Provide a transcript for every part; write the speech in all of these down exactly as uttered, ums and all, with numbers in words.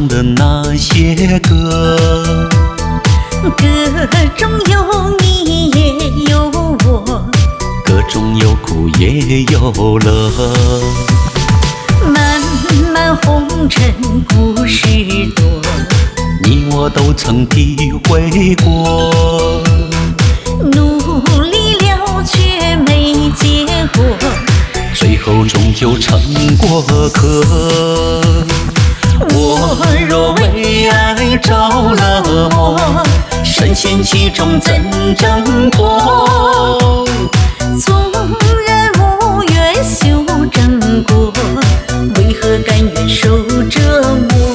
唱的那些歌， 歌中有你也有我， 歌中有苦也有乐。 漫漫红尘故事多， 你我都曾体会过， 努力了却没结果， 最后终究成过客。我若为爱着了魔，深陷其中怎挣脱？ 纵然无缘修正果，为何甘愿受折磨？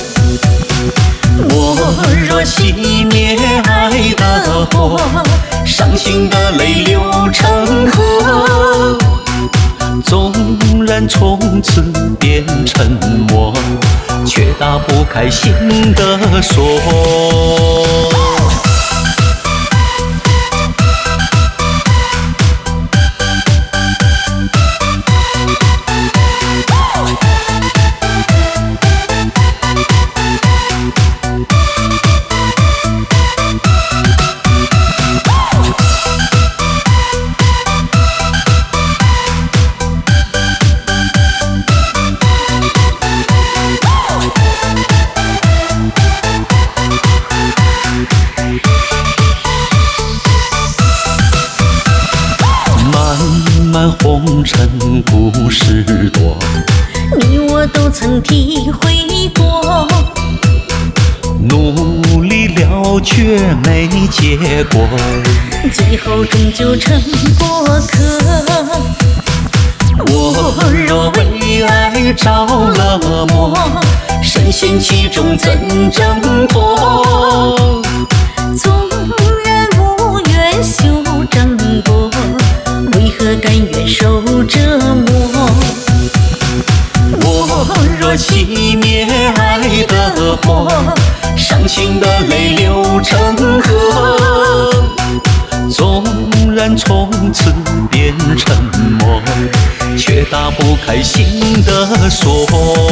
我若熄灭爱的火，伤心的泪流成河，纵然从此变沉默，却打不开心的锁。漫红尘故事多， 你我都曾体会过， 努力了却没结果， 最后终究成过客。 我若为爱着了魔，深陷其中怎挣脱？ 纵然无缘修正果，为何甘愿受折磨？ 我若熄灭爱的火，伤心的泪流成河，纵然从此变沉默，却打不开心的锁。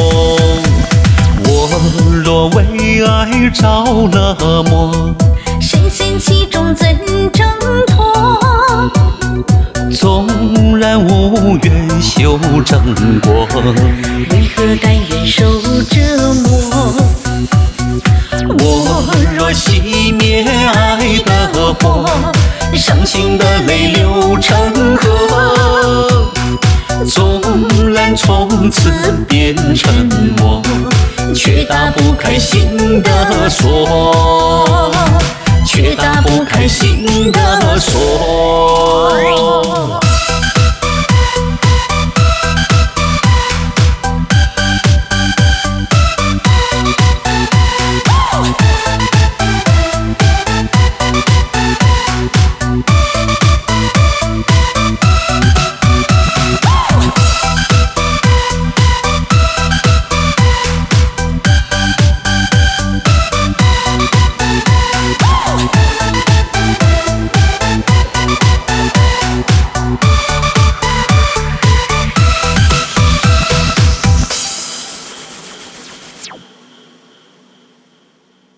我若为爱着了魔， 深陷其中怎挣脱？ 纵然无缘修正果， 为何甘愿受折磨？ 我若熄灭爱的火，伤心的泪流成河，纵然从此变沉默，却打不开心的锁，却打不开心的锁。